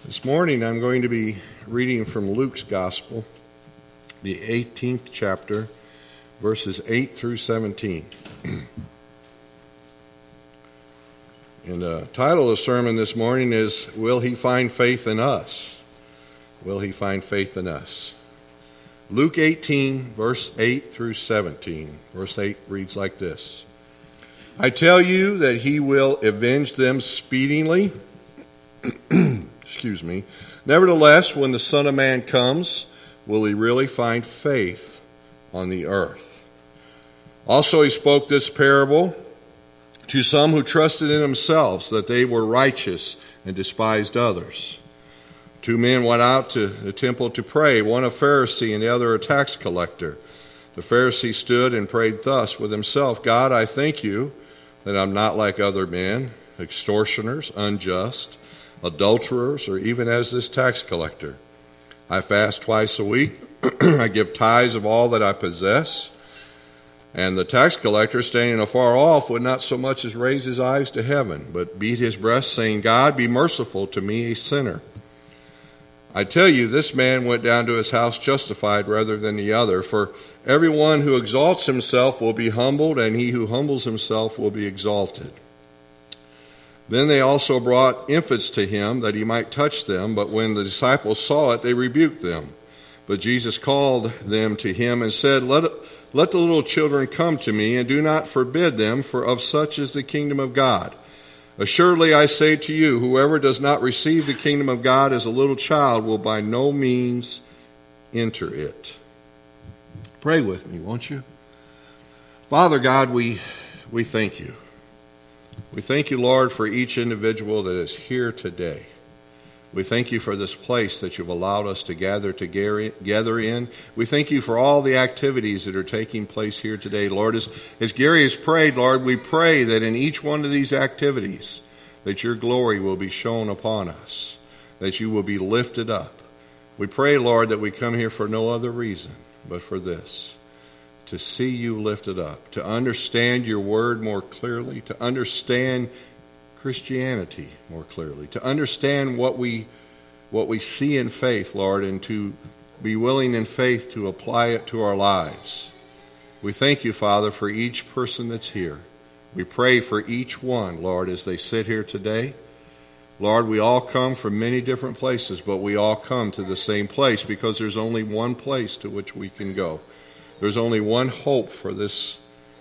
This morning I'm going to be reading from Luke's Gospel, the 18th chapter, verses 8 through 17. And the title of the sermon this morning is, Will He Find Faith in Us? Will He Find Faith in Us? Luke 18, verse 8 through 17. Verse 8 reads like this. I tell you that He will avenge them speedily. Excuse me. Nevertheless, when the Son of Man comes, will He really find faith on the earth? Also He spoke this parable to some who trusted in themselves that they were righteous and despised others. 2 men went out to the temple to pray, one a Pharisee and the other a tax collector. The Pharisee stood and prayed thus with himself, God, I thank you that I'm not like other men, extortioners, unjust, adulterers, or even as this tax collector. I fast twice a week. I give tithes of all that I possess. And the tax collector, standing afar off, would not so much as raise his eyes to heaven, but beat his breast, saying, God, be merciful to me, a sinner. I tell you, this man went down to his house justified rather than the other. For everyone who exalts himself will be humbled, and he who humbles himself will be exalted. Then they also brought infants to him, that he might touch them. But when the disciples saw it, they rebuked them. But Jesus called them to him and said, Let the little children come to me, and do not forbid them, for of such is the kingdom of God. Assuredly I say to you, whoever does not receive the kingdom of God as a little child will by no means enter it. Pray with me, won't you? Father God, we thank you. We thank you, Lord, for each individual that is here today. We thank you for this place that you've allowed us to gather in. We thank you for all the activities that are taking place here today. Lord, as Gary has prayed, Lord, we pray that in each one of these activities, that your glory will be shown upon us, that you will be lifted up. We pray, Lord, that we come here for no other reason but for this, to see you lifted up, to understand your word more clearly, to understand Christianity more clearly, to understand what we see in faith, Lord, and to be willing in faith to apply it to our lives. We thank you, Father, for each person that's here. We pray for each one, Lord, as they sit here today. Lord, we all come from many different places, but we all come to the same place because there's only one place to which we can go. There's only one hope for this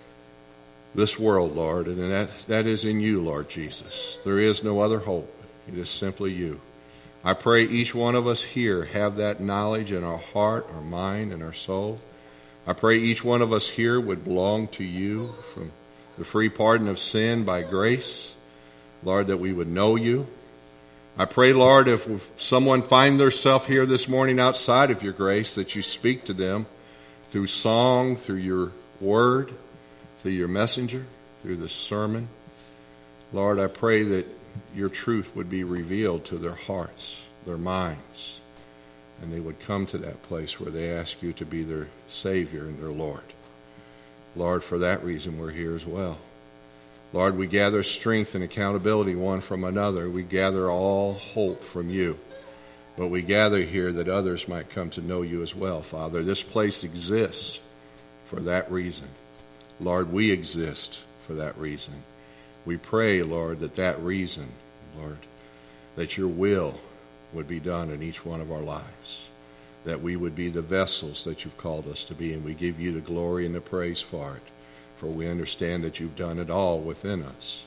world, Lord, and that is in you, Lord Jesus. There is no other hope. It is simply you. I pray each one of us here have that knowledge in our heart, our mind, and our soul. I pray each one of us here would belong to you from the free pardon of sin by grace. Lord, that we would know you. I pray, Lord, if someone find themselves here this morning outside of your grace, that you speak to them through song, through your word, through your messenger, through the sermon. Lord, I pray that your truth would be revealed to their hearts, their minds, and they would come to that place where they ask you to be their Savior and their Lord. Lord, for that reason we're here as well. Lord, we gather strength and accountability one from another. We gather all hope from you. But we gather here that others might come to know you as well, Father. This place exists for that reason. Lord, we exist for that reason. We pray, Lord, that reason, Lord, that your will would be done in each one of our lives, that we would be the vessels that you've called us to be, and we give you the glory and the praise for it, for we understand that you've done it all within us.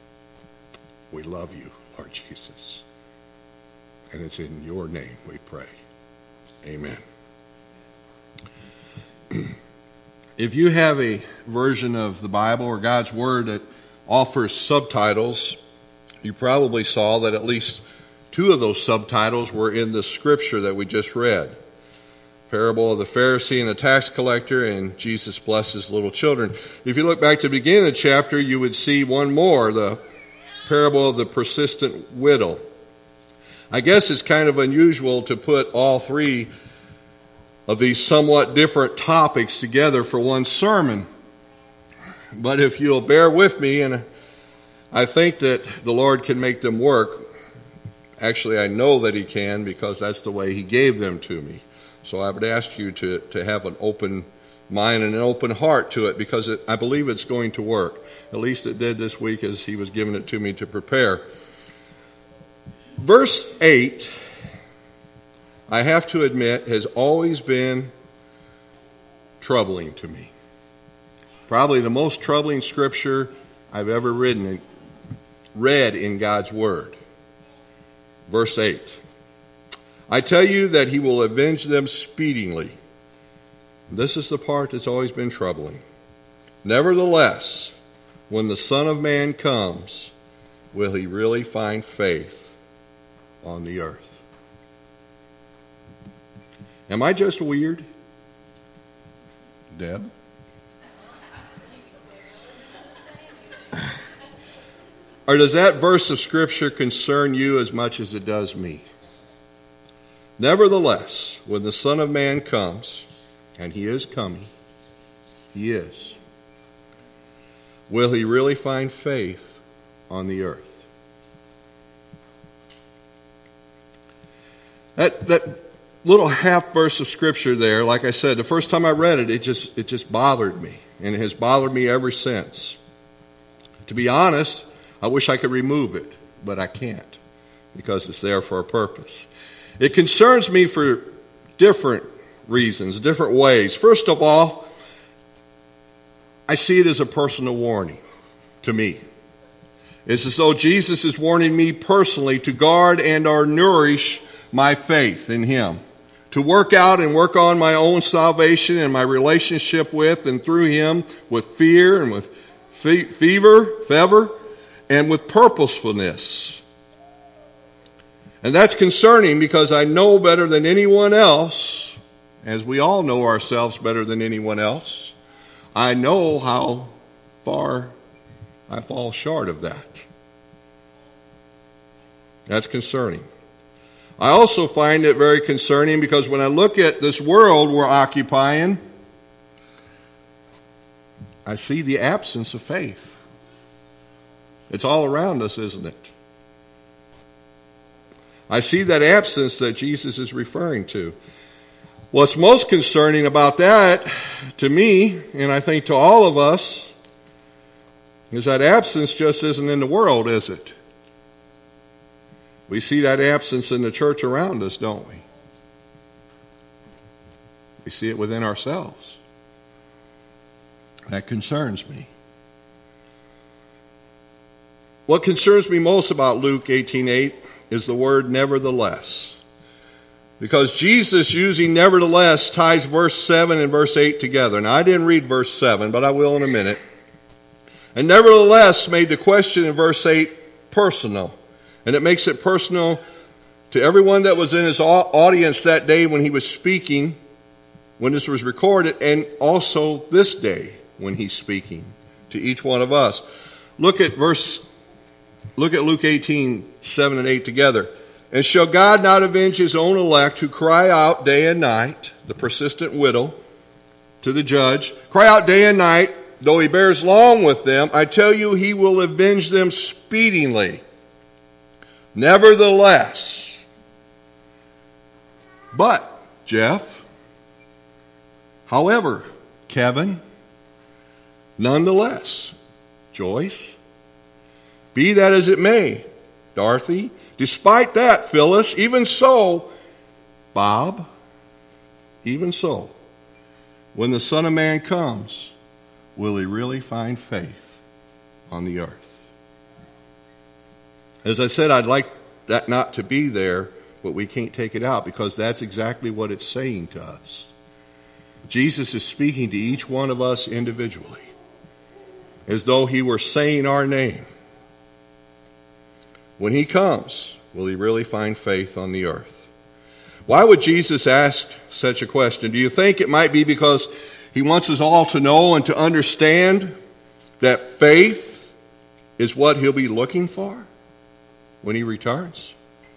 We love you, Lord Jesus. And it's in your name we pray. Amen. If you have a version of the Bible or God's Word that offers subtitles, you probably saw that at least 2 of those subtitles were in the scripture that we just read. Parable of the Pharisee and the tax collector, and Jesus blesses little children. If you look back to the beginning of the chapter, you would see one more, the parable of the persistent widow. I guess it's kind of unusual to put all 3 of these somewhat different topics together for one sermon. But if you'll bear with me, and I think that the Lord can make them work, Actually, I know that he can because that's the way he gave them to me. So I would ask you to have an open mind and an open heart to it, because I believe it's going to work. At least it did this week as he was giving it to me to prepare. Verse 8, I have to admit, has always been troubling to me. Probably the most troubling scripture I've ever read in God's Word. Verse 8, I tell you that he will avenge them speedily. This is the part that's always been troubling. Nevertheless, when the Son of Man comes, will he really find faith on the earth? Am I just weird? Deb? Or does that verse of Scripture concern you as much as it does me? Nevertheless, when the Son of Man comes, and he is coming, he is, will he really find faith on the earth? That little half verse of Scripture there, like I said, the first time I read it, it just bothered me, and it has bothered me ever since. To be honest, I wish I could remove it, but I can't, because it's there for a purpose. It concerns me for different reasons, different ways. First of all, I see it as a personal warning to me. It's as though Jesus is warning me personally to guard and or nourish my faith in him, to work out and work on my own salvation and my relationship with and through him with fear and with fervor, and with purposefulness. And that's concerning because I know better than anyone else, as we all know ourselves better than anyone else, I know how far I fall short of that. That's concerning. I also find it very concerning because when I look at this world we're occupying, I see the absence of faith. It's all around us, isn't it? I see that absence that Jesus is referring to. What's most concerning about that, to me, and I think to all of us, is that absence just isn't in the world, is it? We see that absence in the church around us, don't we? We see it within ourselves. That concerns me. What concerns me most about Luke 18:8 is the word nevertheless. Because Jesus, using nevertheless, ties verse 7 and verse 8 together. Now, I didn't read verse 7, but I will in a minute. And nevertheless made the question in verse 8 personal. And it makes it personal to everyone that was in his audience that day when he was speaking, when this was recorded, and also this day when he's speaking to each one of us. Look at Luke 18:7 and 8 together. And shall God not avenge his own elect who cry out day and night, the persistent widow, to the judge, cry out day and night, though he bears long with them, I tell you he will avenge them speedily. Nevertheless. But, Jeff, however, Kevin, nonetheless, Joyce, be that as it may, Dorothy, despite that, Phyllis, even so, Bob, even so, when the Son of Man comes, will he really find faith on the earth? As I said, I'd like that not to be there, but we can't take it out because that's exactly what it's saying to us. Jesus is speaking to each one of us individually, as though he were saying our name. When he comes, will he really find faith on the earth? Why would Jesus ask such a question? Do you think it might be because he wants us all to know and to understand that faith is what he'll be looking for when he returns?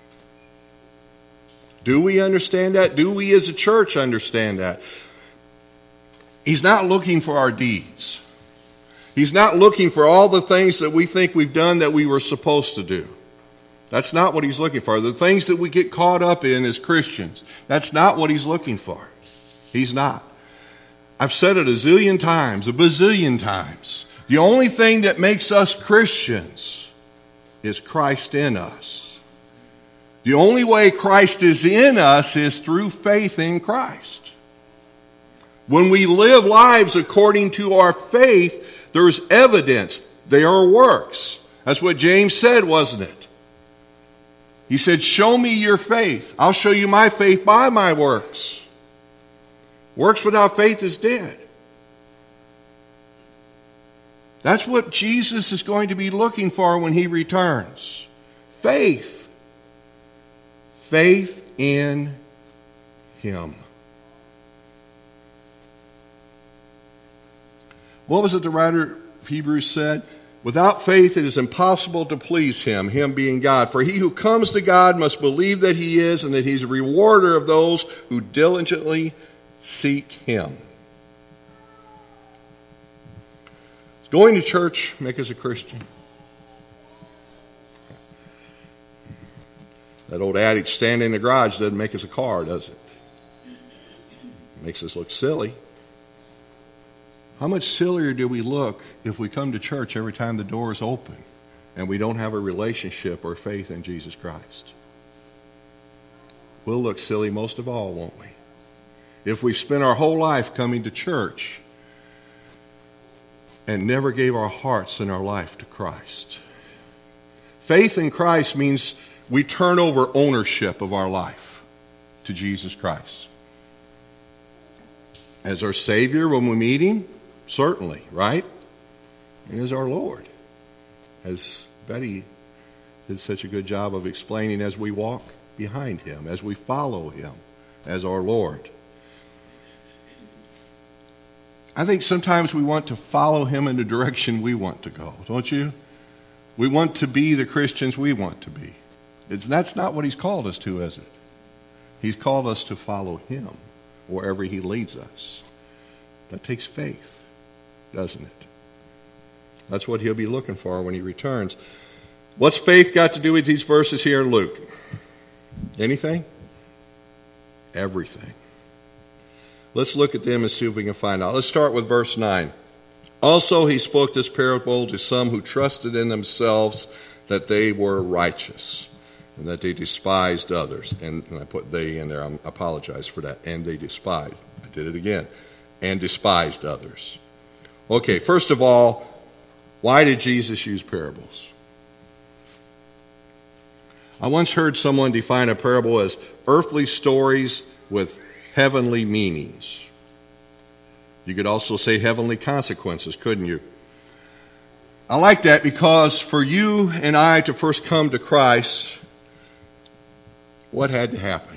Do we understand that? Do we as a church understand that? He's not looking for our deeds. He's not looking for all the things that we think we've done that we were supposed to do. That's not what he's looking for. The things that we get caught up in as Christians, that's not what he's looking for. He's not. I've said it a bazillion times. The only thing that makes us Christians is Christ in us. The only way Christ is in us is through faith in Christ. When we live lives according to our faith, there's evidence. They are works. That's what James said, wasn't it? He said, show me your faith. I'll show you my faith by my works. Works without faith is dead. That's what Jesus is going to be looking for when he returns. Faith. Faith in him. What was it the writer of Hebrews said? Without faith it is impossible to please him, him being God. For he who comes to God must believe that he is, and that he's a rewarder of those who diligently seek him. Does going to church make us a Christian? That old adage, stand in the garage, doesn't make us a car, does it? It makes us look silly. How much sillier do we look if we come to church every time the door is open and we don't have a relationship or faith in Jesus Christ? We'll look silly most of all, won't we? If we spent our whole life coming to church and never gave our hearts and our life to Christ. Faith in Christ means we turn over ownership of our life to Jesus Christ. As our Savior when we meet him, certainly, right? And as our Lord. As Betty did such a good job of explaining, as we walk behind him, as we follow him as our Lord. I think sometimes we want to follow him in the direction we want to go, don't you? We want to be the Christians we want to be. That's not what he's called us to, is it? He's called us to follow him wherever he leads us. That takes faith, doesn't it? That's what he'll be looking for when he returns. What's faith got to do with these verses here in Luke? Anything? Everything. Let's look at them and see if we can find out. Let's start with verse 9. Also he spoke this parable to some who trusted in themselves that they were righteous, and that they despised others. And I put they in there. I apologize for that. And they despised. I did it again. And despised others. Okay, first of all, why did Jesus use parables? I once heard someone define a parable as earthly stories with heavenly meanings. You could also say heavenly consequences, couldn't you? I like that because for you and I to first come to Christ, what had to happen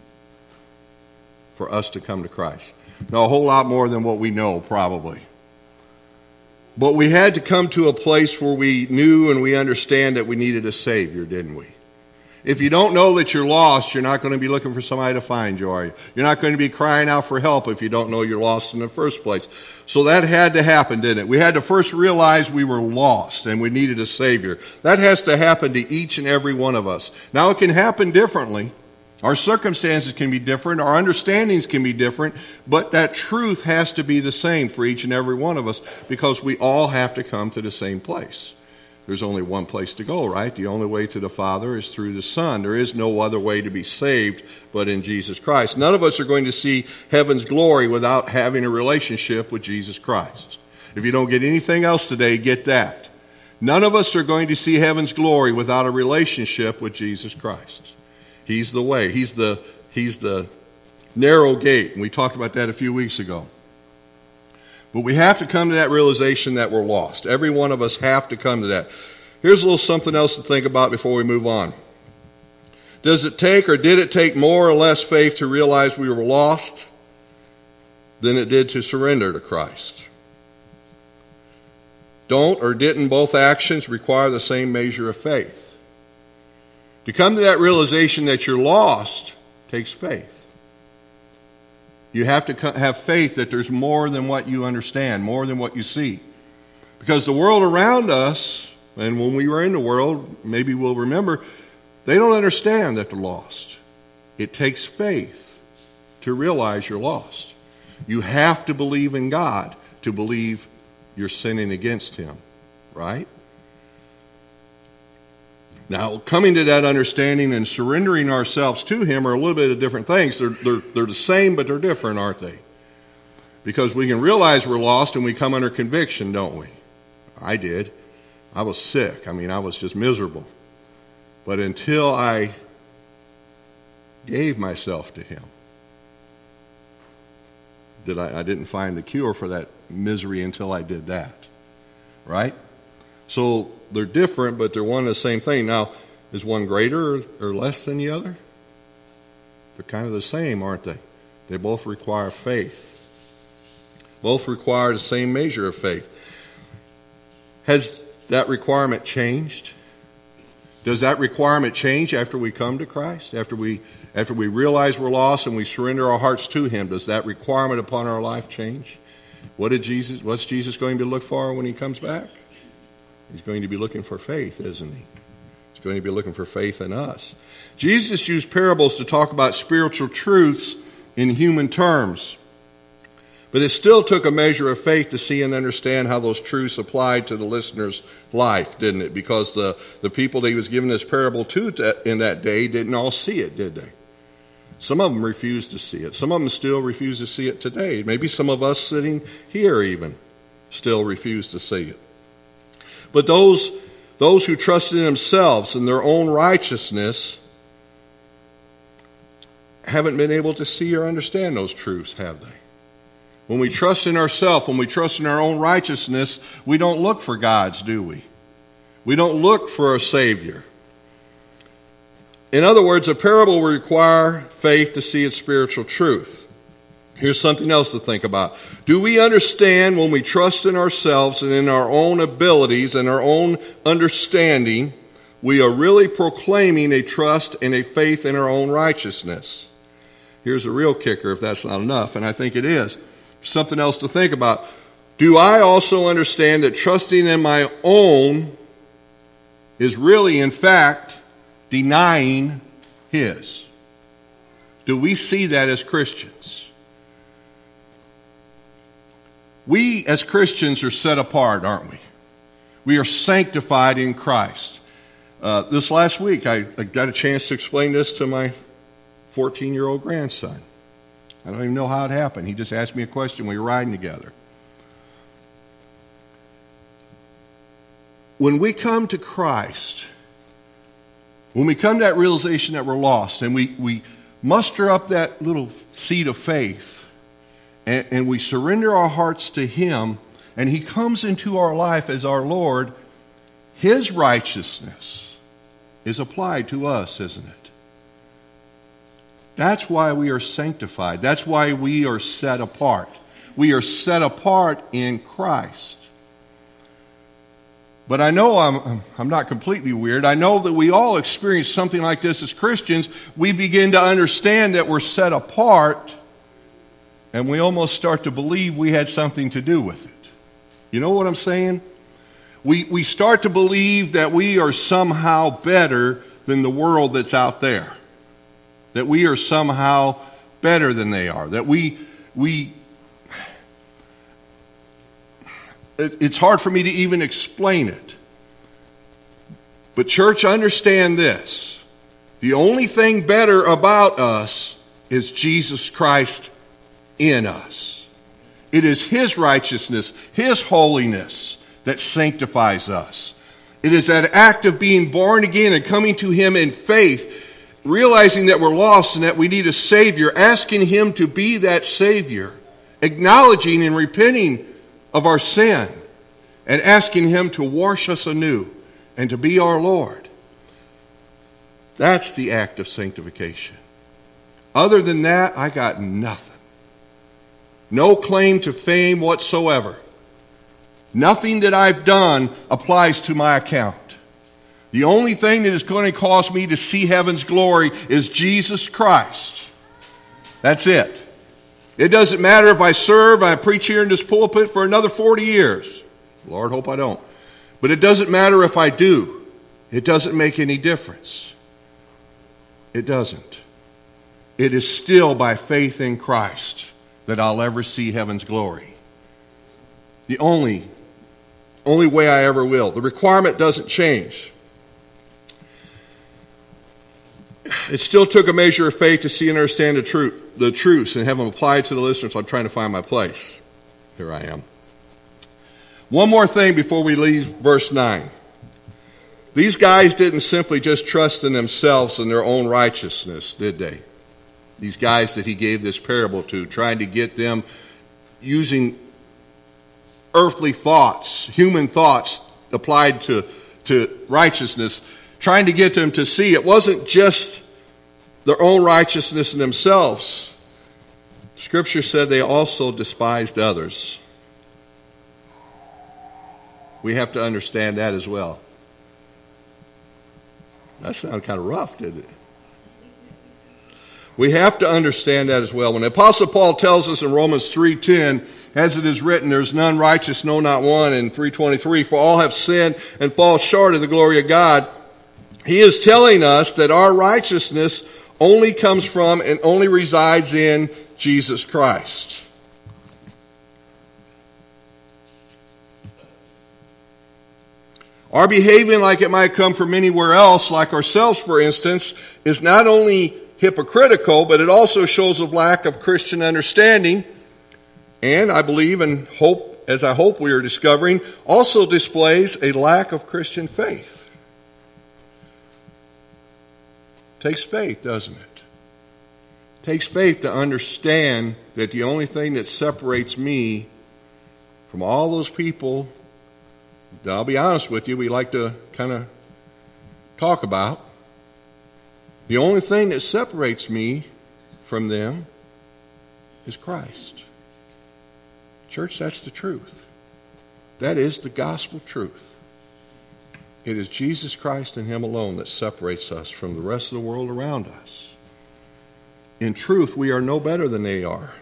for us to come to Christ? Now, a whole lot more than what we know, probably. But we had to come to a place where we knew and we understand that we needed a Savior, didn't we? If you don't know that you're lost, you're not going to be looking for somebody to find you, are you? You're not going to be crying out for help if you don't know you're lost in the first place. So that had to happen, didn't it? We had to first realize we were lost and we needed a Savior. That has to happen to each and every one of us. Now, it can happen differently. Our circumstances can be different. Our understandings can be different. But that truth has to be the same for each and every one of us because we all have to come to the same place. There's only one place to go, right? The only way to the Father is through the Son. There is no other way to be saved but in Jesus Christ. None of us are going to see heaven's glory without having a relationship with Jesus Christ. If you don't get anything else today, get that. None of us are going to see heaven's glory without a relationship with Jesus Christ. He's the way. He's the narrow gate. And we talked about that a few weeks ago. But we have to come to that realization that we're lost. Every one of us have to come to that. Here's a little something else to think about before we move on. Does it take or did it take more or less faith to realize we were lost than it did to surrender to Christ? Don't or didn't both actions require the same measure of faith? To come to that realization that you're lost takes faith. You have to have faith that there's more than what you understand, more than what you see. Because the world around us, and when we were in the world, maybe we'll remember, They don't understand that they're lost. It takes faith to realize you're lost. You have to believe in God to believe you're sinning against Him, right? Now, coming to that understanding and surrendering ourselves to Him are a little bit of different things. They're the same, but they're different, aren't they? Because we can realize we're lost and we come under conviction, don't we? I did. I was sick. I was just miserable. But until I gave myself to Him, I didn't find the cure for that misery until I did that. Right? So they're different, but they're one and the same thing. Now, is one greater or less than the other? They're kind of the same, aren't they? They both require faith. Both require the same measure of faith. Has that requirement changed? Does that requirement change after we come to Christ? After we realize we're lost and we surrender our hearts to Him, does that requirement upon our life change? What's Jesus going to look for when He comes back? He's going to be looking for faith, isn't He? He's going to be looking for faith in us. Jesus used parables to talk about spiritual truths in human terms. But it still took a measure of faith to see and understand how those truths applied to the listener's life, didn't it? Because the people that He was giving this parable to in that day didn't all see it, did they? Some of them refused to see it. Some of them still refuse to see it today. Maybe some of us sitting here even still refuse to see it. But those who trusted in themselves and their own righteousness haven't been able to see or understand those truths, have they? When we trust in ourselves, when we trust in our own righteousness, we don't look for God's, do we? We don't look for a Savior. In other words, a parable will require faith to see its spiritual truth. Here's something else to think about. Do we understand when we trust in ourselves and in our own abilities and our own understanding, we are really proclaiming a trust and a faith in our own righteousness? Here's a real kicker if that's not enough, and I think it is. Something else to think about. Do I also understand that trusting in my own is really, in fact, denying His? Do we see that as Christians? We as Christians are set apart, aren't we? We are sanctified in Christ. This last week, I got a chance to explain this to my 14-year-old grandson. I don't even know how it happened. He just asked me a question. We were riding together. When we come to Christ, when we come to that realization that we're lost, and we muster up that little seed of faith, and we surrender our hearts to Him, and He comes into our life as our Lord, His righteousness is applied to us, isn't it? That's why we are sanctified. That's why we are set apart. We are set apart in Christ. But I know I'm not completely weird. I know that we all experience something like this as Christians. We begin to understand that we're set apart, and we almost start to believe we had something to do with it. You know what I'm saying? We start to believe that we are somehow better than the world that's out there. That we are somehow better than they are. That it's hard for me to even explain it. But church, understand this. The only thing better about us is Jesus Christ in us. It is His righteousness, His holiness that sanctifies us. It is that act of being born again and coming to Him in faith, realizing that we're lost and that we need a Savior, asking Him to be that Savior, acknowledging and repenting of our sin, and asking Him to wash us anew and to be our Lord. That's the act of sanctification. Other than that, I got nothing. No claim to fame whatsoever. Nothing that I've done applies to my account. The only thing that is going to cause me to see heaven's glory is Jesus Christ. That's it. It doesn't matter if I serve, I preach here in this pulpit for another 40 years. Lord, hope I don't. But it doesn't matter if I do. It doesn't make any difference. It doesn't. It is still by faith in Christ that I'll ever see heaven's glory. The only way I ever will. The requirement doesn't change. It still took a measure of faith to see and understand the truths and have them applied to the listeners. So I'm trying to find my place. Here I am. One more thing before we leave verse 9. These guys didn't simply just trust in themselves and their own righteousness, did they? These guys that he gave this parable to, trying to get them using earthly thoughts, human thoughts applied to righteousness, trying to get them to see it wasn't just their own righteousness in themselves. Scripture said they also despised others. We have to understand that as well. That sounded kind of rough, didn't it? We have to understand that as well. When the Apostle Paul tells us in Romans 3:10, as it is written, there's none righteous, no, not one, in 3:23, for all have sinned and fall short of the glory of God, he is telling us that our righteousness only comes from and only resides in Jesus Christ. Our behaving like it might come from anywhere else, like ourselves, for instance, is not only hypocritical, but it also shows a lack of Christian understanding, and I believe and hope, as I hope we are discovering, also displays a lack of Christian faith. It takes faith, doesn't it? It takes faith to understand that the only thing that separates me from all those people that, I'll be honest with you, we like to kind of talk about, the only thing that separates me from them is Christ. Church, that's the truth. That is the gospel truth. It is Jesus Christ and Him alone that separates us from the rest of the world around us. In truth, we are no better than they are.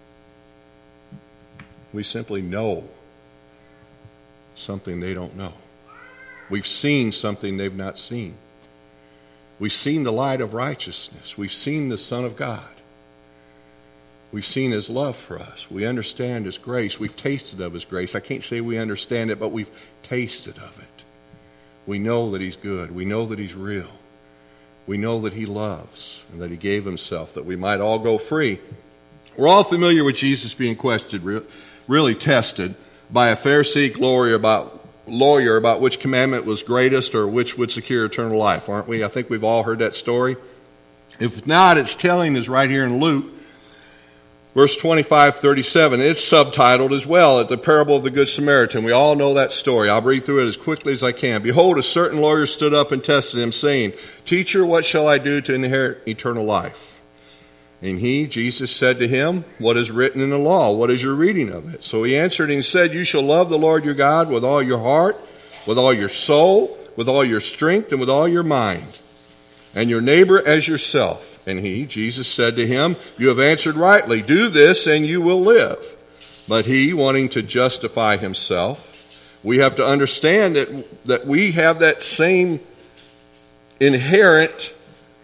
We simply know something they don't know. We've seen something they've not seen. We've seen the light of righteousness. We've seen the Son of God. We've seen His love for us. We understand His grace. We've tasted of His grace. I can't say we understand it, but we've tasted of it. We know that He's good. We know that He's real. We know that He loves and that He gave Himself that we might all go free. We're all familiar with Jesus being questioned, really tested, by a Pharisee lawyer about which commandment was greatest or which would secure eternal life, aren't we? I think we've all heard that story. If not, its telling is right here in Luke, verse 25-37. It's subtitled as well, at the parable of the Good Samaritan. We all know that story. I'll read through it as quickly as I can. Behold, a certain lawyer stood up and tested him, saying, Teacher, what shall I do to inherit eternal life? And he, Jesus, said to him, What is written in the law? What is your reading of it? So he answered and said, You shall love the Lord your God with all your heart, with all your soul, with all your strength, and with all your mind, and your neighbor as yourself. And he, Jesus, said to him, You have answered rightly. Do this, and you will live. But he, wanting to justify himself, we have to understand that we have that same inherent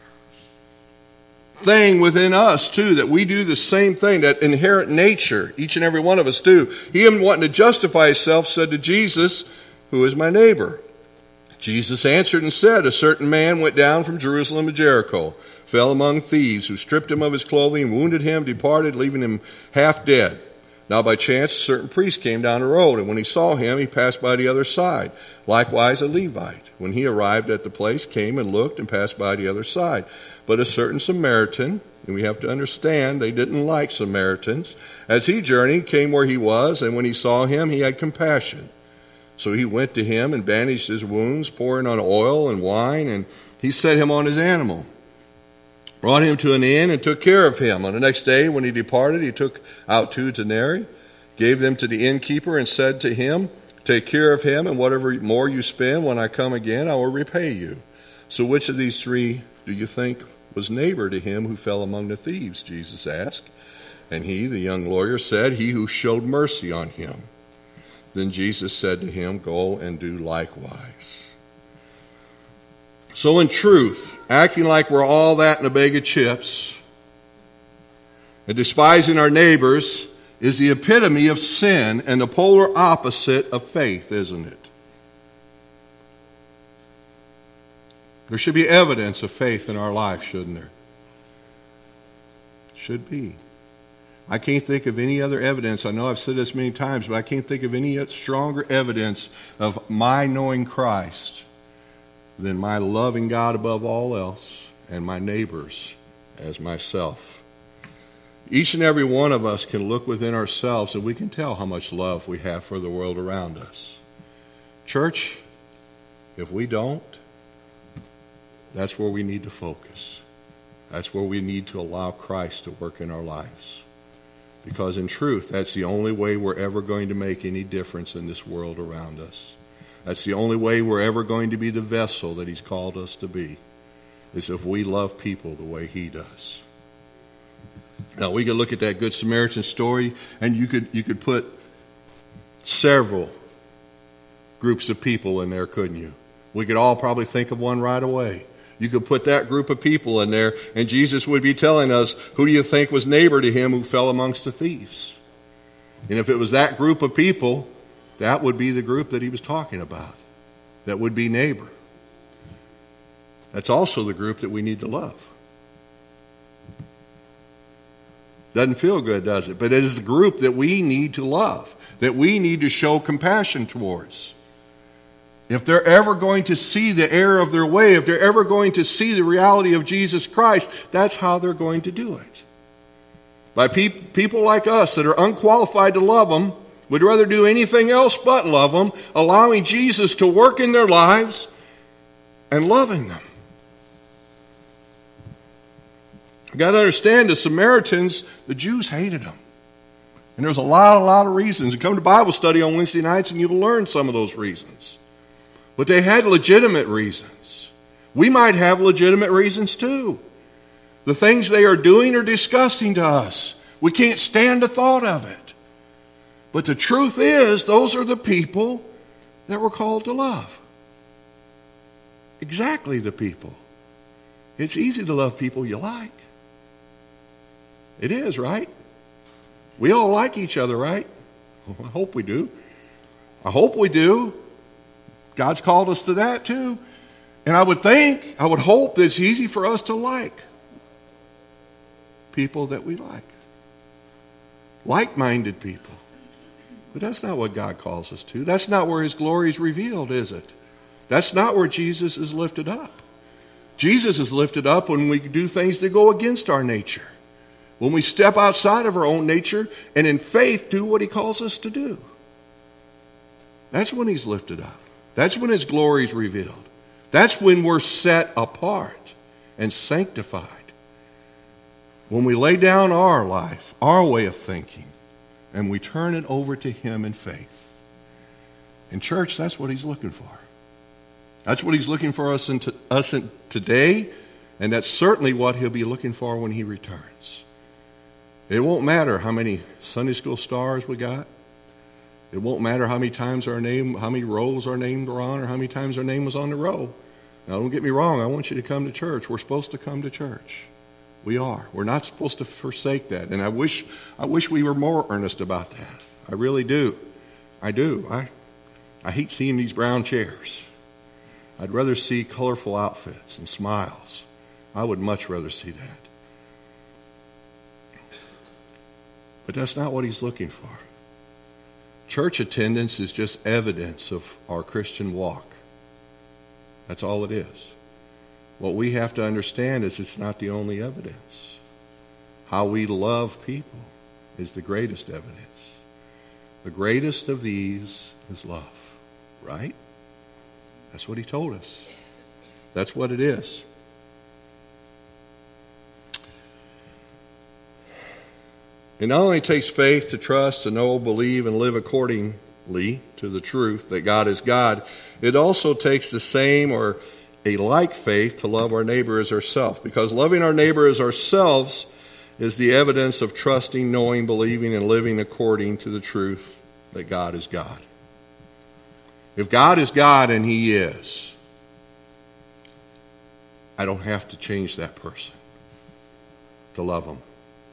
thing within us too, that we do the same thing, that inherent nature, each and every one of us do. He, wanting to justify himself, said to Jesus, Who is my neighbor? Jesus answered and said, A certain man went down from Jerusalem to Jericho, fell among thieves, who stripped him of his clothing, wounded him, departed, leaving him half dead. Now by chance a certain priest came down the road, and when he saw him, he passed by the other side. Likewise a Levite, when he arrived at the place, came and looked and passed by the other side. But a certain Samaritan, and we have to understand they didn't like Samaritans, as he journeyed, came where he was, and when he saw him, he had compassion. So he went to him and bandaged his wounds, pouring on oil and wine, and he set him on his animal, brought him to an inn, and took care of him. On the next day, when he departed, he took out 2 denarii, gave them to the innkeeper, and said to him, Take care of him, and whatever more you spend, when I come again, I will repay you. So which of these 3 do you think was neighbor to him who fell among the thieves? Jesus asked. And he, the young lawyer, said, He who showed mercy on him. Then Jesus said to him, Go and do likewise. So in truth, acting like we're all that in a bag of chips and despising our neighbors is the epitome of sin and the polar opposite of faith, isn't it? There should be evidence of faith in our life, shouldn't there? Should be. I can't think of any other evidence. I know I've said this many times, but I can't think of any stronger evidence of my knowing Christ than my loving God above all else and my neighbors as myself. Each and every one of us can look within ourselves and we can tell how much love we have for the world around us. Church, if we don't, that's where we need to focus. That's where we need to allow Christ to work in our lives. Because in truth, that's the only way we're ever going to make any difference in this world around us. That's the only way we're ever going to be the vessel that He's called us to be, is if we love people the way He does. Now, we could look at that Good Samaritan story, and you could put several groups of people in there, couldn't you? We could all probably think of one right away. You could put that group of people in there, and Jesus would be telling us, who do you think was neighbor to him who fell amongst the thieves? And if it was that group of people, that would be the group that He was talking about. That would be neighbor. That's also the group that we need to love. Doesn't feel good, does it? But it is the group that we need to love, that we need to show compassion towards. If they're ever going to see the error of their way, if they're ever going to see the reality of Jesus Christ, that's how they're going to do it. By people like us that are unqualified to love them, would rather do anything else but love them, allowing Jesus to work in their lives and loving them. You've got to understand, the Samaritans, the Jews hated them. And there's a lot of reasons. You come to Bible study on Wednesday nights and you'll learn some of those reasons. But they had legitimate reasons. We might have legitimate reasons too. The things they are doing are disgusting to us. We can't stand the thought of it. But the truth is, those are the people that we're called to love. Exactly the people. It's easy to love people you like. It is, right? We all like each other, right? Well, I hope we do. I hope we do. God's called us to that too. And I would hope that it's easy for us to like people that we like. Like-minded people. But that's not what God calls us to. That's not where His glory is revealed, is it? That's not where Jesus is lifted up. Jesus is lifted up when we do things that go against our nature. When we step outside of our own nature and in faith do what He calls us to do. That's when He's lifted up. That's when His glory is revealed. That's when we're set apart and sanctified. When we lay down our life, our way of thinking, and we turn it over to Him in faith. In church, that's what He's looking for. That's what He's looking for us today, and that's certainly what He'll be looking for when He returns. It won't matter how many Sunday school stars we got. It won't matter how many times how many rows our name were on, or how many times our name was on the row. Now, don't get me wrong. I want you to come to church. We're supposed to come to church. We are. We're not supposed to forsake that. And I wish we were more earnest about that. I really do. I do. I hate seeing these brown chairs. I'd rather see colorful outfits and smiles. I would much rather see that. But that's not what He's looking for. Church attendance is just evidence of our Christian walk. That's all it is. What we have to understand is it's not the only evidence. How we love people is the greatest evidence. The greatest of these is love, right? That's what He told us. That's what it is. It not only takes faith to trust, to know, believe, and live accordingly to the truth that God is God, it also takes the same or a like faith to love our neighbor as ourselves. Because loving our neighbor as ourselves is the evidence of trusting, knowing, believing, and living according to the truth that God is God. If God is God, and He is, I don't have to change that person to love them.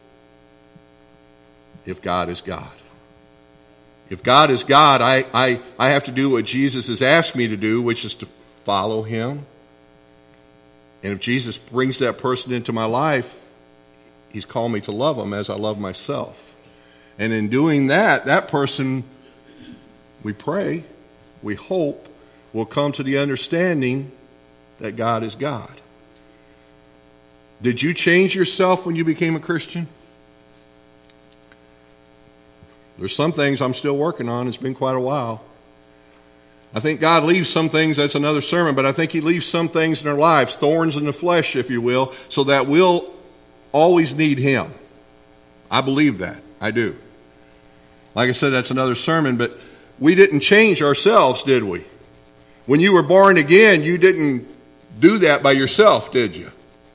If God is God. If God is God, I have to do what Jesus has asked me to do, which is to follow him. And if Jesus brings that person into my life, he's called me to love them as I love myself. And in doing that, that person, we pray, we hope, will come to the understanding that God is God. Did you change yourself when you became a Christian? There's some things I'm still working on. It's been quite a while. I think God leaves some things, that's another sermon, but I think he leaves some things in our lives, thorns in the flesh, if you will, so that we'll always need him. I believe that. I do. Like I said, that's another sermon, but we didn't change ourselves, did we? When you were born again, you didn't do that by yourself, did you?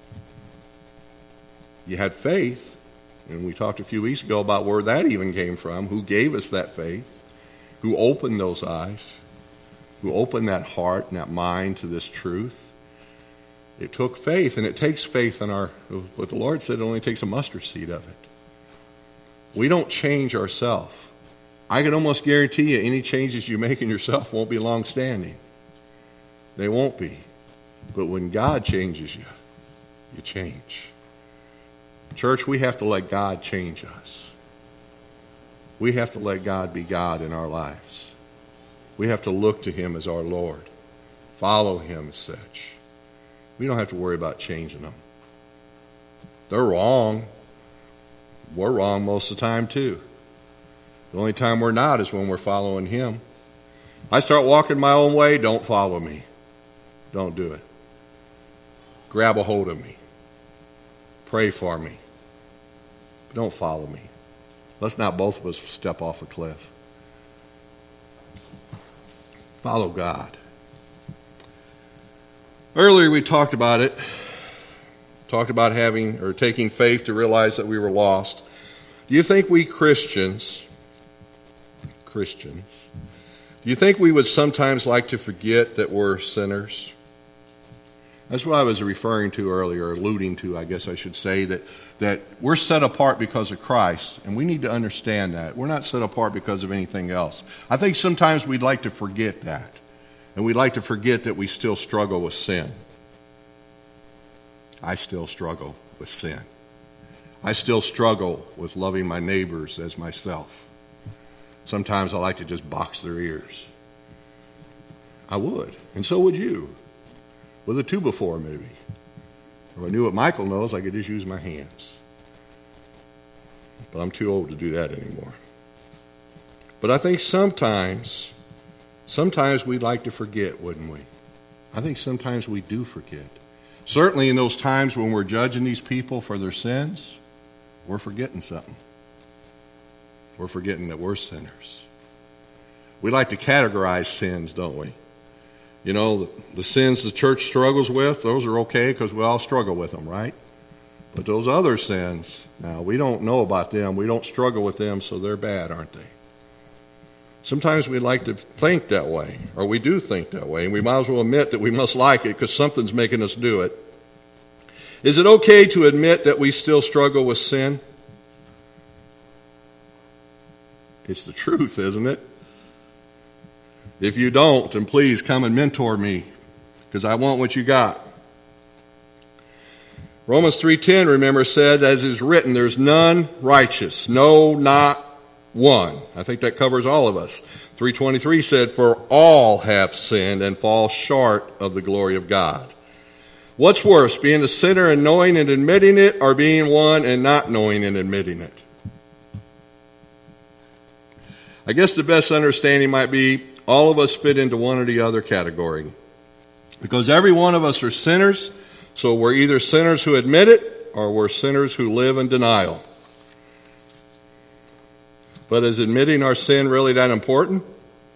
You had faith. And we talked a few weeks ago about where that even came from, who gave us that faith, who opened those eyes, who opened that heart and that mind to this truth. It took faith, and it takes faith in what the Lord said, it only takes a mustard seed of it. We don't change ourselves. I can almost guarantee you any changes you make in yourself won't be long-standing. They won't be. But when God changes you, you change. Church, we have to let God change us. We have to let God be God in our lives. We have to look to him as our Lord. Follow him as such. We don't have to worry about changing them. They're wrong. We're wrong most of the time too. The only time we're not is when we're following him. I start walking my own way, don't follow me. Don't do it. Grab a hold of me. Pray for me. But don't follow me. Let's not both of us step off a cliff. Follow God. Earlier we talked about it. Talked about having or taking faith to realize that we were lost. Do you think we Christians, do you think we would sometimes like to forget that we're sinners? That's what I was referring to earlier, alluding to, I guess I should say, that we're set apart because of Christ, and we need to understand that. We're not set apart because of anything else. I think sometimes we'd like to forget that, and we'd like to forget that we still struggle with sin. I still struggle with sin. I still struggle with loving my neighbors as myself. Sometimes I like to just box their ears. I would, and so would you. With a 2x4 maybe. If I knew what Michael knows, I could just use my hands. But I'm too old to do that anymore. But I think sometimes we'd like to forget, wouldn't we? I think sometimes we do forget. Certainly in those times when we're judging these people for their sins, we're forgetting something. We're forgetting that we're sinners. We like to categorize sins, don't we? You know, the sins the church struggles with, those are okay because we all struggle with them, right? But those other sins, now, we don't know about them. We don't struggle with them, so they're bad, aren't they? Sometimes we like to think that way, or we do think that way, and we might as well admit that we must like it because something's making us do it. Is it okay to admit that we still struggle with sin? It's the truth, isn't it? If you don't, then please come and mentor me, because I want what you got. Romans 3:10, remember, said, as is written, there's none righteous, no, not one. I think that covers all of us. 3:23 said, for all have sinned and fall short of the glory of God. What's worse, being a sinner and knowing and admitting it, or being one and not knowing and admitting it? I guess the best understanding might be all of us fit into one or the other category. Because every one of us are sinners, so we're either sinners who admit it, or we're sinners who live in denial. But is admitting our sin really that important?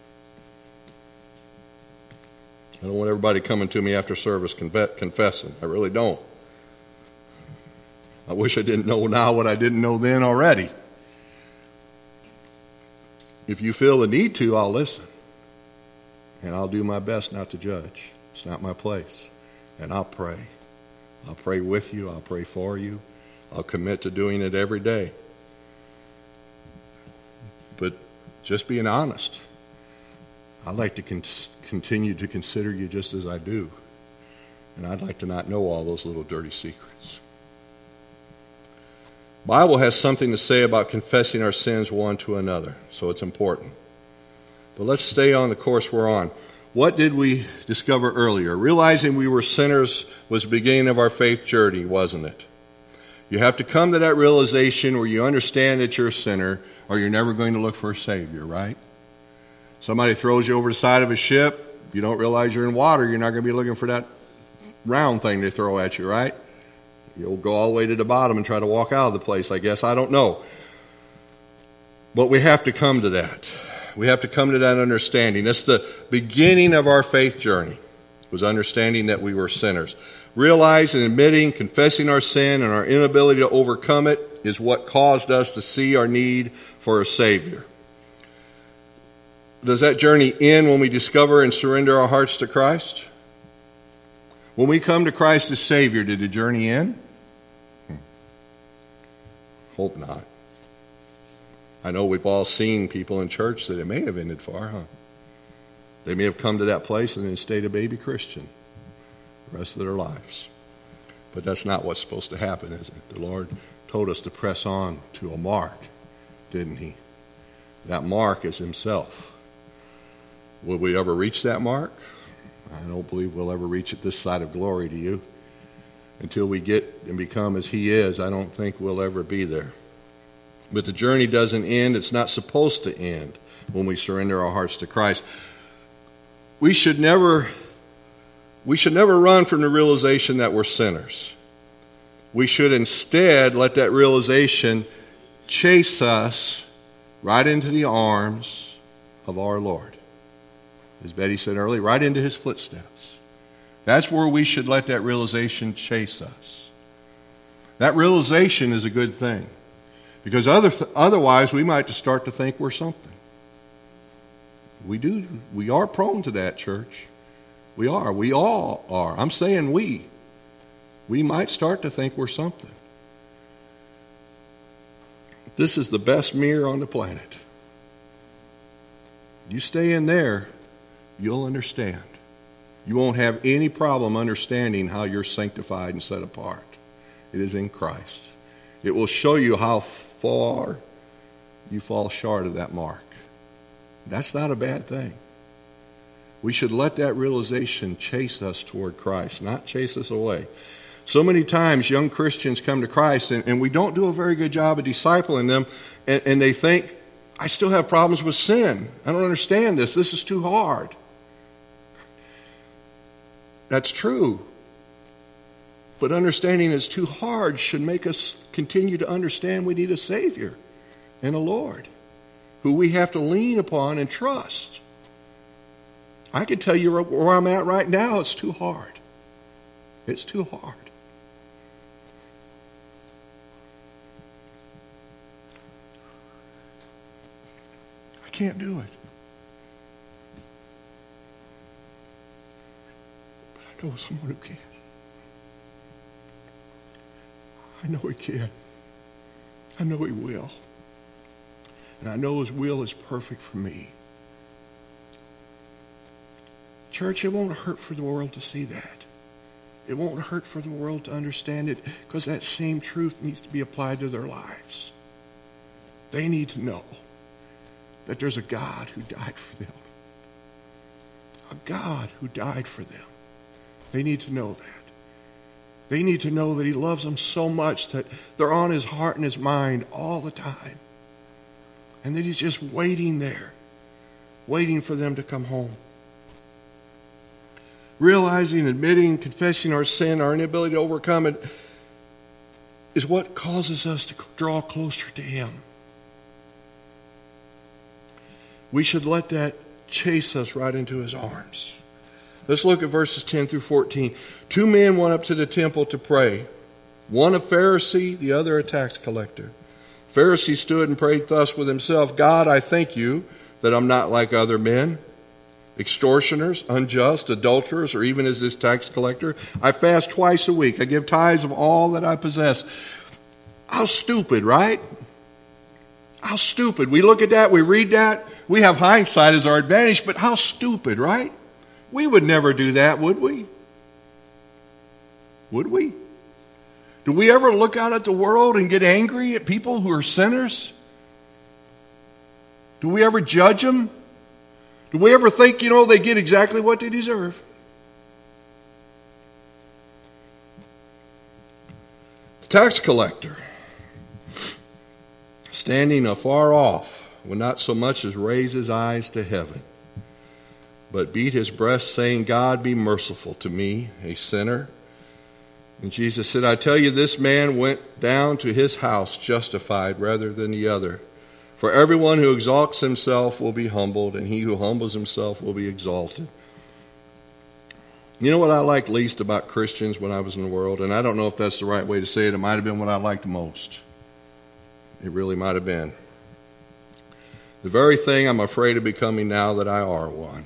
I don't want everybody coming to me after service confessing. I really don't. I wish I didn't know now what I didn't know then already. If you feel the need to, I'll listen. And I'll do my best not to judge. It's not my place. And I'll pray. I'll pray with you. I'll pray for you. I'll commit to doing it every day. But just being honest, I'd like to continue to consider you just as I do. And I'd like to not know all those little dirty secrets. The Bible has something to say about confessing our sins one to another, so it's important. But let's stay on the course we're on. What did we discover earlier? Realizing we were sinners was the beginning of our faith journey, wasn't it? You have to come to that realization where you understand that you're a sinner, or you're never going to look for a Savior, right? Somebody throws you over the side of a ship, you don't realize you're in water, you're not going to be looking for that round thing they throw at you, right? You'll go all the way to the bottom and try to walk out of the place, I guess. I don't know. But we have to come to that. We have to come to that understanding. That's the beginning of our faith journey, was understanding that we were sinners. Realizing, admitting, confessing our sin and our inability to overcome it is what caused us to see our need for a Savior. Does that journey end when we discover and surrender our hearts to Christ? When we come to Christ as Savior, did the journey end? Hope not. I know we've all seen people in church that it may have ended far, huh? They may have come to that place and then stayed a baby Christian the rest of their lives. But that's not what's supposed to happen, is it? The Lord told us to press on to a mark, didn't He? That mark is Himself. Will we ever reach that mark? I don't believe we'll ever reach it this side of glory, do you? Until we get and become as He is, I don't think we'll ever be there. But the journey doesn't end. It's not supposed to end when we surrender our hearts to Christ. We should never run from the realization that we're sinners. We should instead let that realization chase us right into the arms of our Lord. As Betty said earlier, right into His footsteps. That's where we should let that realization chase us. That realization is a good thing. Because otherwise we might just start to think we're something. We are prone to that, church. We are. We all are. I'm saying we. We might start to think we're something. This is the best mirror on the planet. You stay in there, you'll understand. You won't have any problem understanding how you're sanctified and set apart. It is in Christ. It will show you how far you fall short of that mark. That's not a bad thing. We should let that realization chase us toward Christ, not chase us away. So many times young Christians come to Christ and we don't do a very good job of discipling them, and they think, I still have problems with sin. I don't understand this. This is too hard. That's true. But understanding it's too hard should make us continue to understand we need a Savior and a Lord who we have to lean upon and trust. I can tell you where I'm at right now, it's too hard. It's too hard. I can't do it. But I know someone who can. I know He can. I know He will. And I know His will is perfect for me. Church, it won't hurt for the world to see that. It won't hurt for the world to understand it, because that same truth needs to be applied to their lives. They need to know that there's a God who died for them. A God who died for them. They need to know that. They need to know that He loves them so much that they're on His heart and His mind all the time. And that He's just waiting there, waiting for them to come home. Realizing, admitting, confessing our sin, our inability to overcome it, is what causes us to draw closer to Him. We should let that chase us right into His arms. Let's look at verses 10 through 14. 2 men went up to the temple to pray. One a Pharisee, the other a tax collector. Pharisee stood and prayed thus with himself, God, I thank you that I'm not like other men, extortioners, unjust, adulterers, or even as this tax collector. I fast twice a week. I give tithes of all that I possess. How stupid, right? How stupid. We look at that, we read that, we have hindsight as our advantage, but how stupid, right? We would never do that, would we? Would we? Do we ever look out at the world and get angry at people who are sinners? Do we ever judge them? Do we ever think, they get exactly what they deserve? The tax collector, standing afar off, would not so much as raise his eyes to heaven, but beat his breast, saying, God, be merciful to me, a sinner. And Jesus said, I tell you, this man went down to his house justified rather than the other. For everyone who exalts himself will be humbled, and he who humbles himself will be exalted. You know what I liked least about Christians when I was in the world? And I don't know if that's the right way to say it. It might have been what I liked most. It really might have been. The very thing I'm afraid of becoming now that I are one.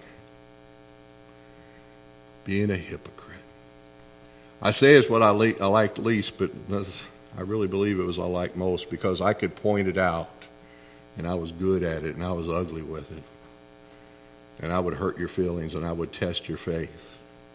Being a hypocrite. I say it's what I liked least, but I really believe it was I liked most because I could point it out, and I was good at it, and I was ugly with it. And I would hurt your feelings, and I would test your faith.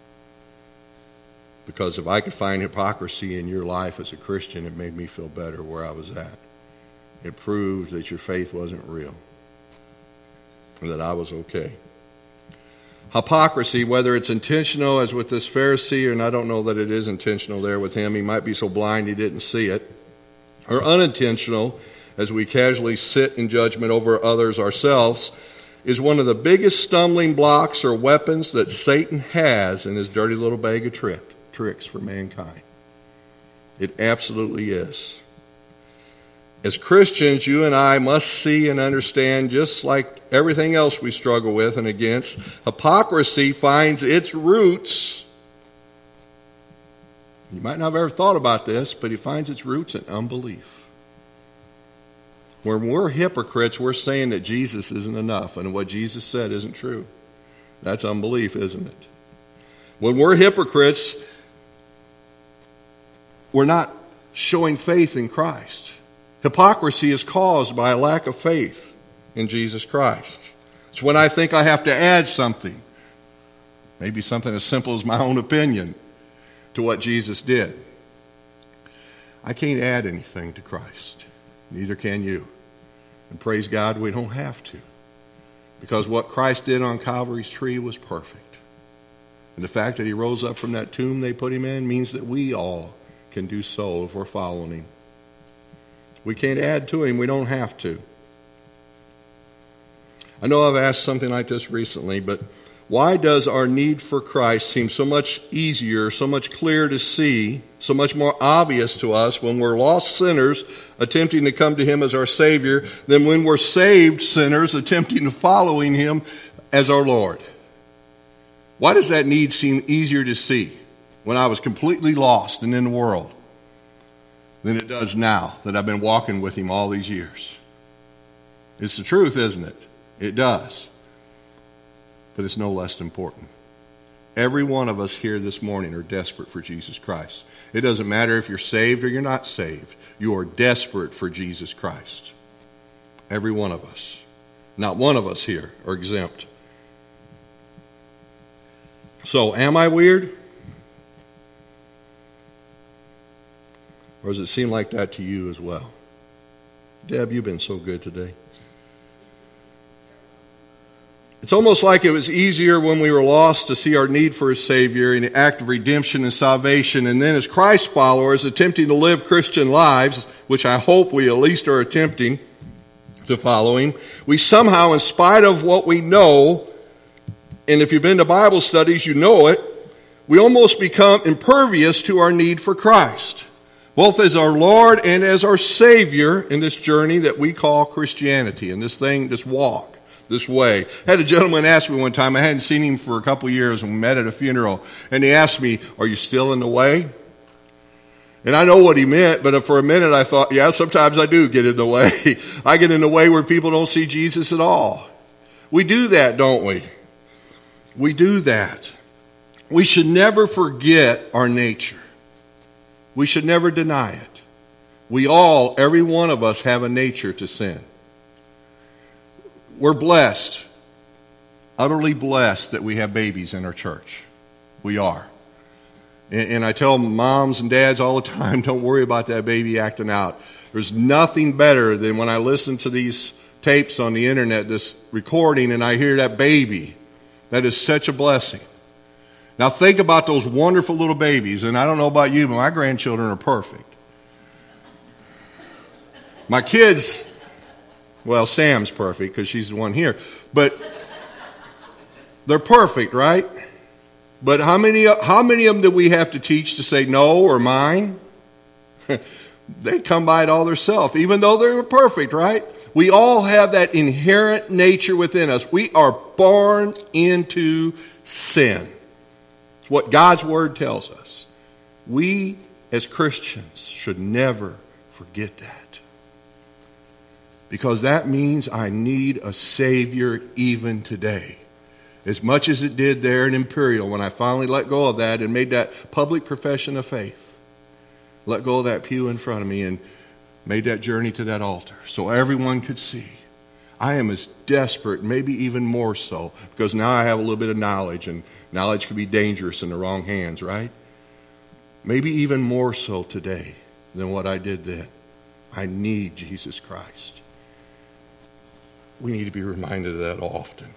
Because if I could find hypocrisy in your life as a Christian, it made me feel better where I was at. It proved that your faith wasn't real, and that I was okay. Hypocrisy, whether it's intentional as with this Pharisee, and I don't know that it is intentional there with him, he might be so blind he didn't see it, or unintentional as we casually sit in judgment over others ourselves, is one of the biggest stumbling blocks or weapons that Satan has in his dirty little bag of tricks for mankind. It absolutely is. As Christians, you and I must see and understand, just like everything else we struggle with and against, hypocrisy finds its roots. You might not have ever thought about this, but it finds its roots in unbelief. When we're hypocrites, we're saying that Jesus isn't enough and what Jesus said isn't true. That's unbelief, isn't it? When we're hypocrites, we're not showing faith in Christ. Hypocrisy is caused by a lack of faith in Jesus Christ. It's when I think I have to add something, maybe something as simple as my own opinion, to what Jesus did. I can't add anything to Christ. Neither can you. And praise God, we don't have to. Because what Christ did on Calvary's tree was perfect. And the fact that he rose up from that tomb they put him in means that we all can do so if we're following him. We can't add to him. We don't have to. I know I've asked something like this recently, but why does our need for Christ seem so much easier, so much clearer to see, so much more obvious to us when we're lost sinners attempting to come to him as our Savior than when we're saved sinners attempting to following him as our Lord? Why does that need seem easier to see when I was completely lost and in the world than it does now that I've been walking with him all these years? It's the truth, isn't it? It does. But it's no less important. Every one of us here this morning are desperate for Jesus Christ. It doesn't matter if you're saved or you're not saved. You are desperate for Jesus Christ. Every one of us. Not one of us here are exempt. So, am I weird? Or does it seem like that to you as well? Deb, you've been so good today. It's almost like it was easier when we were lost to see our need for a Savior in the act of redemption and salvation. And then as Christ followers attempting to live Christian lives, which I hope we at least are attempting to follow him, we somehow, in spite of what we know, and if you've been to Bible studies, you know it, we almost become impervious to our need for Christ, both as our Lord and as our Savior in this journey that we call Christianity, in this thing, this walk. This way. I had a gentleman ask me one time, I hadn't seen him for a couple years, and we met at a funeral, and he asked me, are you still in the way? And I know what he meant, but for a minute I thought, yeah, sometimes I do get in the way. I get in the way where people don't see Jesus at all. We do that, don't we? we do that. We should never forget our nature. We should never deny it. We all, every one of us, have a nature to sin. We're blessed, utterly blessed that we have babies in our church. We are. And I tell moms and dads all the time, don't worry about that baby acting out. There's nothing better than when I listen to these tapes on the internet, this recording, and I hear that baby. That is such a blessing. Now think about those wonderful little babies, and I don't know about you, but my grandchildren are perfect. My kids, well, Sam's perfect because she's the one here, but they're perfect, right? But how many of them do we have to teach to say no or mine? They come by it all themselves, even though they're perfect, right? We all have that inherent nature within us. We are born into sin. It's what God's Word tells us. We, as Christians, should never forget that. Because that means I need a Savior even today. As much as it did there in Imperial when I finally let go of that and made that public profession of faith. Let go of that pew in front of me and made that journey to that altar so everyone could see. I am as desperate, maybe even more so, because now I have a little bit of knowledge, and knowledge can be dangerous in the wrong hands, right? Maybe even more so today than what I did then. I need Jesus Christ. We need to be reminded of that often.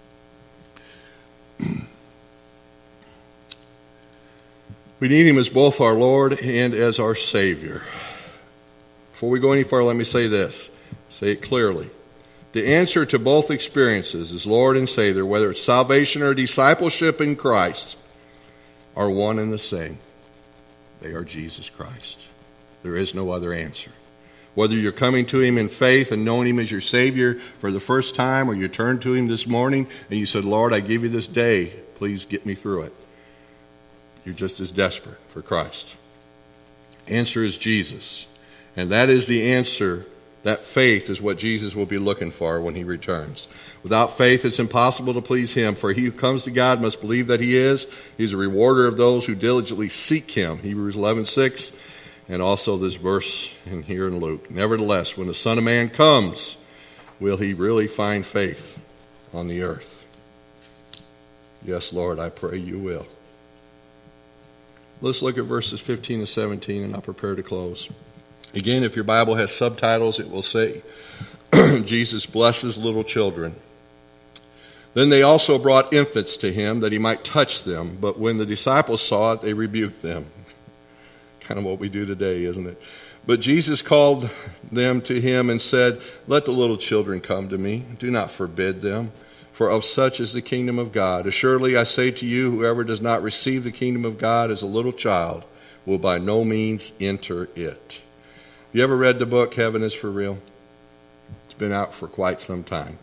We need Him as both our Lord and as our Savior. Before we go any further, let me say this. Say it clearly. The answer to both experiences as Lord and Savior, whether it's salvation or discipleship in Christ, are one and the same. They are Jesus Christ. There is no other answer. Whether you're coming to Him in faith and knowing Him as your Savior for the first time, or you turned to Him this morning and you said, Lord, I give you this day. Please get me through it. You're just as desperate for Christ. Answer is Jesus. And that is the answer. That faith is what Jesus will be looking for when He returns. Without faith, it's impossible to please Him. For he who comes to God must believe that He is. He's a rewarder of those who diligently seek Him. Hebrews 11:6. And also this verse in here in Luke. Nevertheless, when the Son of Man comes, will He really find faith on the earth? Yes, Lord, I pray You will. Let's look at verses 15 and 17, and I'll prepare to close. Again, if your Bible has subtitles, it will say, Jesus blesses little children. Then they also brought infants to Him that He might touch them. But when the disciples saw it, they rebuked them. Kind of what we do today, isn't it? But Jesus called them to Him and said, let the little children come to me. Do not forbid them. For of such is the kingdom of God. Assuredly, I say to you, whoever does not receive the kingdom of God as a little child will by no means enter it. You ever read the book, Heaven is for Real? It's been out for quite some time.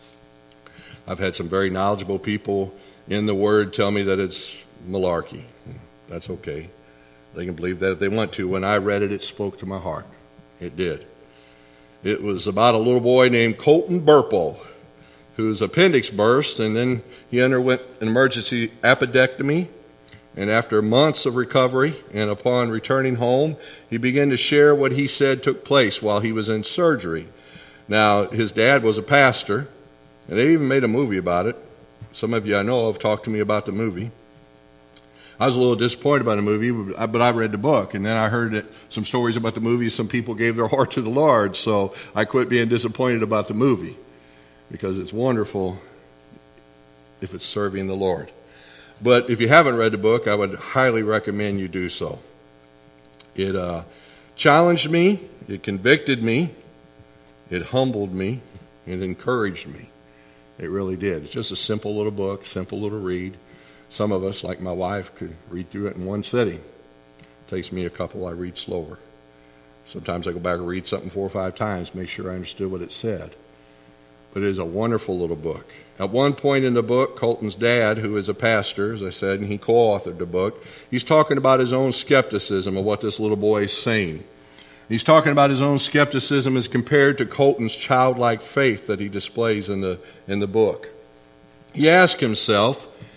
I've had some very knowledgeable people in the Word tell me that it's malarkey. That's okay. They can believe that if they want to. When I read it, it spoke to my heart. It did. It was about a little boy named Colton Burple, whose appendix burst, and then he underwent an emergency appendectomy. And after months of recovery, and upon returning home, he began to share what he said took place while he was in surgery. Now, his dad was a pastor, and they even made a movie about it. Some of you I know have talked to me about the movie. I was a little disappointed by the movie, but I read the book, and then I heard some stories about the movie. Some people gave their heart to the Lord, so I quit being disappointed about the movie, because it's wonderful if it's serving the Lord. But if you haven't read the book, I would highly recommend you do so. It challenged me, it convicted me, it humbled me, it encouraged me. It really did. It's just a simple little book, simple little read. Some of us, like my wife, could read through it in one sitting. It takes me a couple, I read slower. Sometimes I go back and read something 4 or 5 times, make sure I understood what it said. But it is a wonderful little book. At one point in the book, Colton's dad, who is a pastor, as I said, and he co-authored the book, he's talking about his own skepticism of what this little boy is saying. He's talking about his own skepticism as compared to Colton's childlike faith that he displays in the book. He asked himself,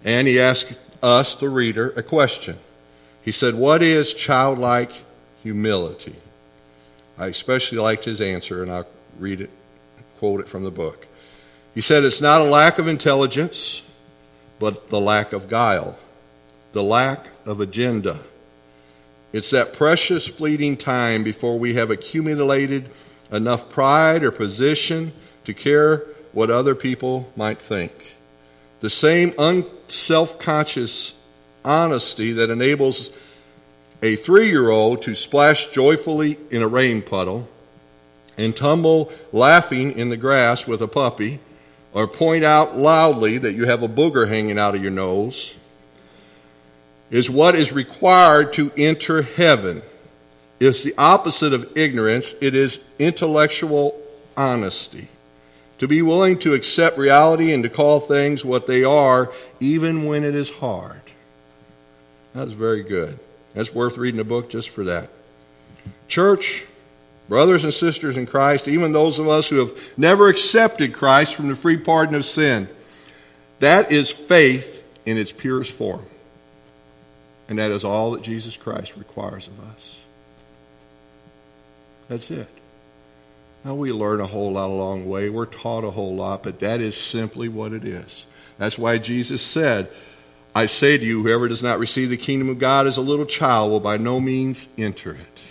And he asked us, the reader, a question. He said, what is childlike humility? I especially liked his answer, and I'll read it, quote it from the book. He said, it's not a lack of intelligence, but the lack of guile, the lack of agenda. It's that precious fleeting time before we have accumulated enough pride or position to care what other people might think. The same unself-conscious honesty that enables a 3-year-old to splash joyfully in a rain puddle and tumble laughing in the grass with a puppy, or point out loudly that you have a booger hanging out of your nose, is what is required to enter heaven. It's the opposite of ignorance. It is intellectual honesty. To be willing to accept reality and to call things what they are, even when it is hard. That's very good. That's worth reading a book just for that. Church, brothers and sisters in Christ, even those of us who have never accepted Christ from the free pardon of sin, that is faith in its purest form. And that is all that Jesus Christ requires of us. That's it. Now, we learn a whole lot along the way. We're taught a whole lot, but that is simply what it is. That's why Jesus said, I say to you, whoever does not receive the kingdom of God as a little child will by no means enter it.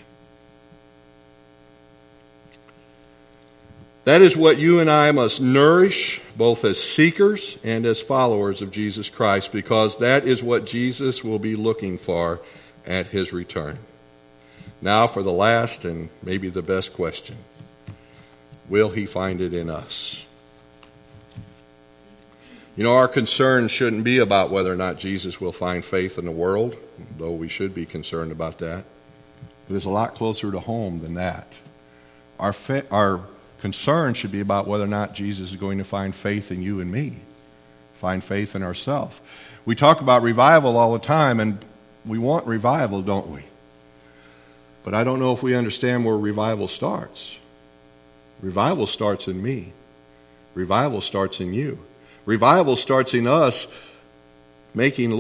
That is what you and I must nourish, both as seekers and as followers of Jesus Christ, because that is what Jesus will be looking for at his return. Now for the last and maybe the best question. Will he find it in us? You know, our concern shouldn't be about whether or not Jesus will find faith in the world, though we should be concerned about that. But it's a lot closer to home than that. Our concern should be about whether or not Jesus is going to find faith in you and me, find faith in ourselves. We talk about revival all the time, and we want revival, don't we? But I don't know if we understand where revival starts. Revival starts in me. Revival starts in you. Revival starts in us making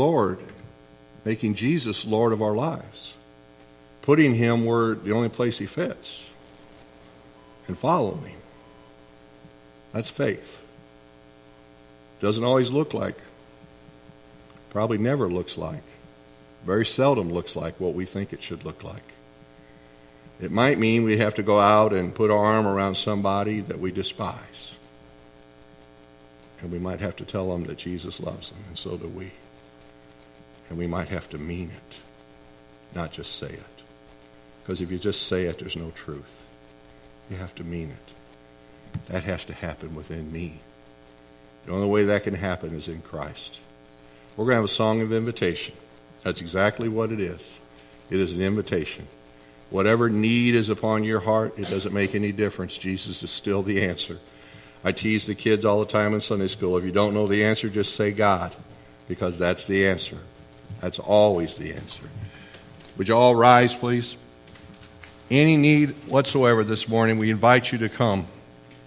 Jesus Lord of our lives, putting him where the only place he fits, and following him. That's faith. Doesn't always look like, probably never looks like, very seldom looks like what we think it should look like. It might mean we have to go out and put our arm around somebody that we despise. And we might have to tell them that Jesus loves them, and so do we. And we might have to mean it, not just say it. Because if you just say it, there's no truth. You have to mean it. That has to happen within me. The only way that can happen is in Christ. We're going to have a song of invitation. That's exactly what it is. It is an invitation. Whatever need is upon your heart, it doesn't make any difference. Jesus is still the answer. I tease the kids all the time in Sunday school. If you don't know the answer, just say God, because that's the answer. That's always the answer. Would you all rise, please? Any need whatsoever this morning, we invite you to come.